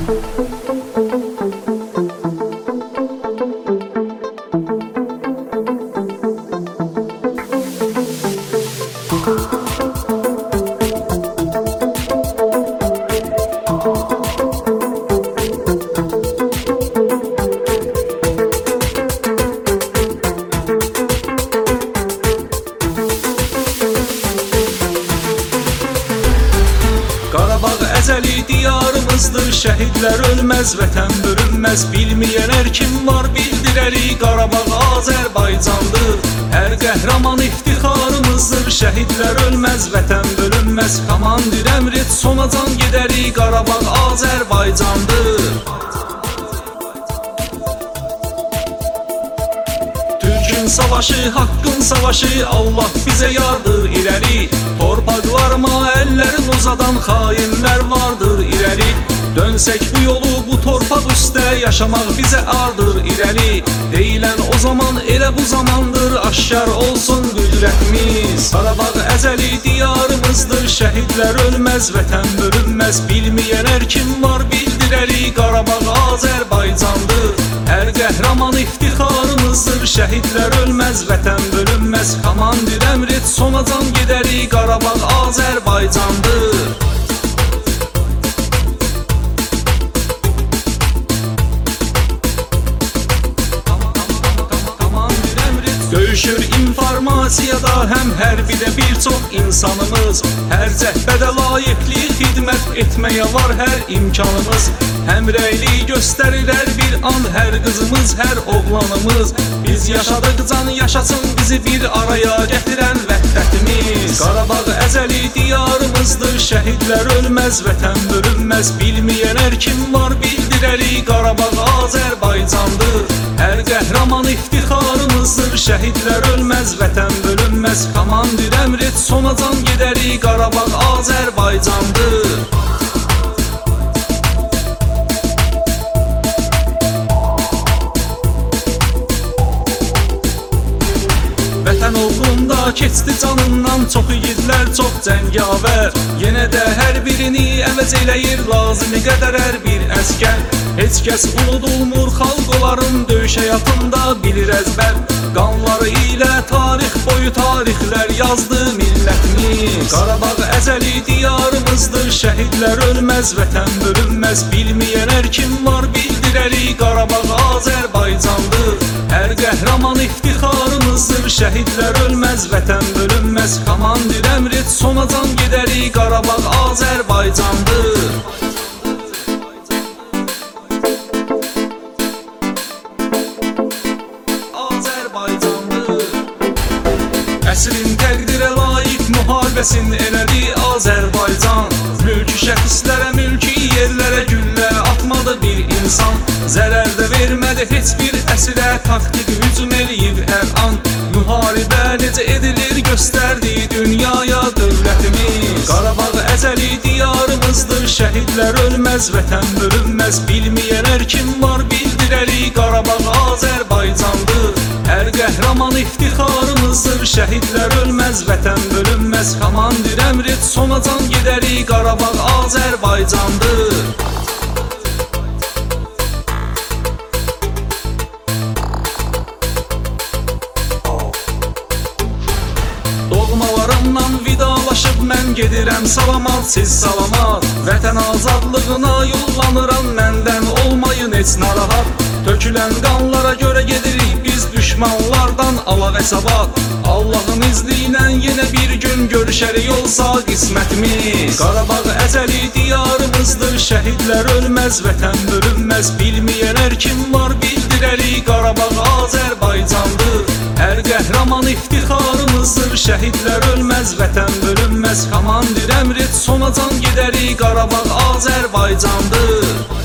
Qarabağ əzəli diyarımızdır, şəhidlər ölməz, vətən bölünməz. Bilməyənlər kim var bildirərik, Qarabağ Azərbaycandır. Hər qəhrəman iftixarımızdır, şəhidlər ölməz, vətən bölünməz. Komandir əmr et, sonacan gedərik, Qarabağ Azərbaycandır. Türkün savaşı, haqqın savaşı, Allah bizə yardır irəli. Torpaqlarıma əllərin uzadan xainlər vardır irəli. Dönsək bu yolu, bu torpaq üstə yaşamaq bizə ardır irəli. Deyilən o zaman elə bu zamandır, aşkar olsun qüdrətimiz. Qarabağ əzəli diyarımızdır, şəhidlər ölməz, vətən bölünməz. Bilməyənlər kim var bildirərik, Qarabağ Azərbaycandır. Hər qəhrəman iftixarımızdır, şəhidlər ölməz, vətən bölünməz. Komandir əmr et, sonacan gedərik, Qarabağ Azərbaycandır. Döyüşür informasiyada həm hərbidə bir çox insanımız. Hər cəhbədə layiqli xidmət etməyə var hər imkanımız. Həmrəylik göstərilər bir an hər qızımız, hər oğlanımız. Biz yaşadıq can yaşasın bizi bir araya gətirən vəhdətimiz. Qarabağ əzəli diyarımızdır, şəhidlər ölməz, vətən bölünməz. Bilməyənlər kim var bildirərik, Qarabağ Azərbaycandır. Hər qəhrəman iftixarımızdır, şəhidlər ölməz, vətən bölünməz. Komandir əmr et, sonacan gedərik, Qarabağ Azərbaycandır. Vətən uğrunda keçdi canından çox igidlər, çox cəngavər. Yenə də hər birini əvəz eləyir lazımi qədər hər bir əskər. Heç kəs unudulmur xalq onların döyüş həyatında bilir əzbər. Qanları ilə tarix boyu tarixlər yazdı millətimiz. Qarabağ əzəli diyarımızdır, şəhidlər ölməz, vətən bölünməz. Bilməyənlər kim var bildirərik, Qarabağ Azərbaycandır. Hər qəhrəman iftixarımızdır, şəhidlər ölməz, vətən bölünməz. Komandir əmr et, sonacan gedərik, Qarabağ Azərbaycandır. Əsrin təqdirə layiq müharibəsini elədi Azərbaycan. Mülki şəxslərə, mülki yerlərə güllə atmadı bir insan. Zərər də vermədi heç bir əsirə, taktik hücum eləyib hər an. Müharibə necə edilir göstərdi dünyaya dövlətimiz. Qarabağ əzəli diyarımızdır, şəhidlər ölməz, vətən bölünməz. Bilməyənlər kim var bildirərik, Qarabağ Azərbaycandır. Hər qəhrəman iftixarımızdır, şəhidlər ölməz, vətən bölünməz. Komandir əmr et, sonacan gedərik, Qarabağ Azərbaycandır. Doğmalarımdan vidalaşıb mən gedirəm salamat, siz salamat. Vətən azadlığına yollanıram, məndən olmayın heç narahat. Tökülən qanlara görə gedirik biz düşmanlardan alaq hesabət. Allahın izni ilə yenə bir gün görüşərik olsa qismətimiz. Qarabağ əzəli diyarımızdır, şəhidlər ölməz, vətən bölünməz. Bilməyənlər kim var bildirərik, Qarabağ Azərbaycandır. Hər qəhrəman iftixarımızdır, şəhidlər ölməz, vətən bölünməz. Komandir əmr et, sonacan gedərik, Qarabağ Azərbaycandır.